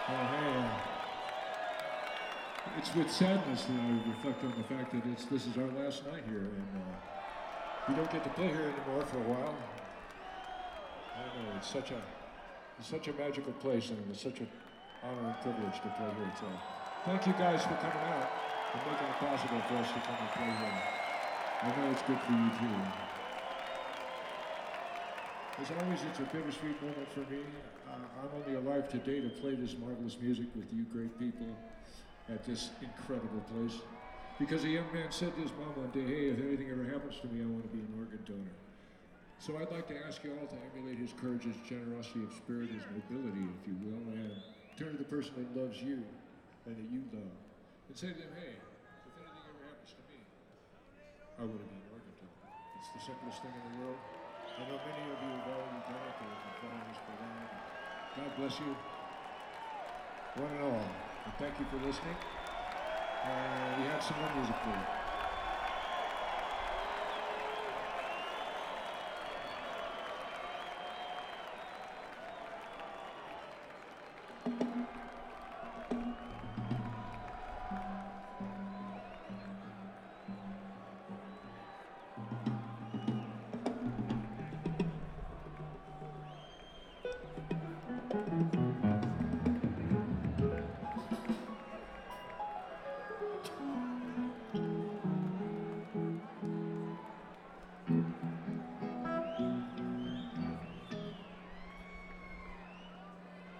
Hey, it's with sadness that I reflect on the fact that this is our last night here, and we don't get to play here anymore for a while. I don't know. It's such a magical place, and it's such an honor and privilege to play here. So, thank you guys for coming out and making it possible for us to come and play here. I know it's good for you too. As always, it's a bittersweet moment for me. I'm only alive today to play this marvelous music with you great people at this incredible place. Because a young man said to his mom one day, hey, if anything ever happens to me, I want to be an organ donor. So I'd like to ask you all to emulate his courage, his generosity of spirit, his nobility, if you will, and turn to the person that loves you and that you love. And say to them, hey, if anything ever happens to me, I want to be an organ donor. It's the simplest thing in the world. I know many of you have already done it, or can follow this program. God bless you, one and all. And thank you for listening. And we have some more music for you.